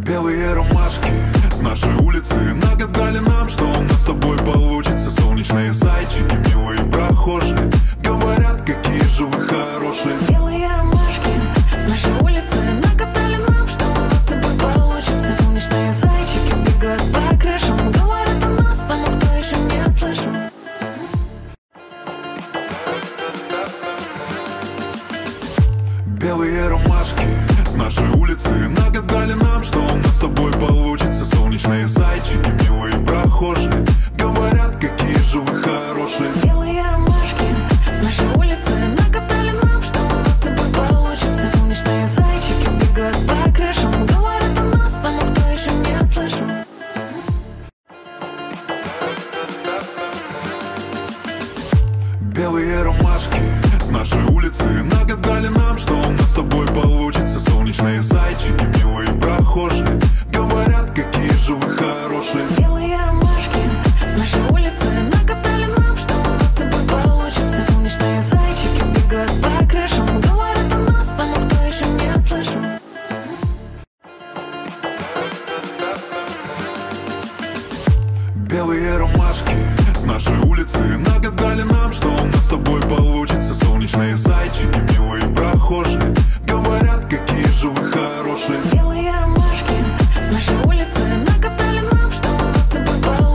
Белые ромашки с нашей улицы нагадали нам, что у нас с тобой получится. Солнечные зайчики, милые прохожие, говорят, какие же вы хорошие. Белые ромашки с нашей улицы нагадали нам, что у нас с тобой получится. Солнечные зайчики бегают по крышам, говорят о нас тому, кто еще не слышал. Белые ромашки с нашей улицы нагадали нам, что у нас с тобой получится. Солнечные зайчики, милые прохожие, говорят, какие же вы хорошие. Белые ромашки с нашей улицы нагадали нам, что у нас с тобой получится. Солнечные зайчики бегают по крышам, говорят о нас тому, кто еще не слышал. Белые ромашки с нашей улицы нагадали нам, что у нас с тобой получится. Солнечные зайчики, милые прохожие, говорят, какие же вы хорошие. Белые ромашки с нашей улицы нагадали нам, что у нас с тобой получится. Солнечные зайчики бегают по крышам, говорят о нас тому, кто еще не слышал. Белые ромашки с нашей улицы нагадали нам, что у нас с тобой получится.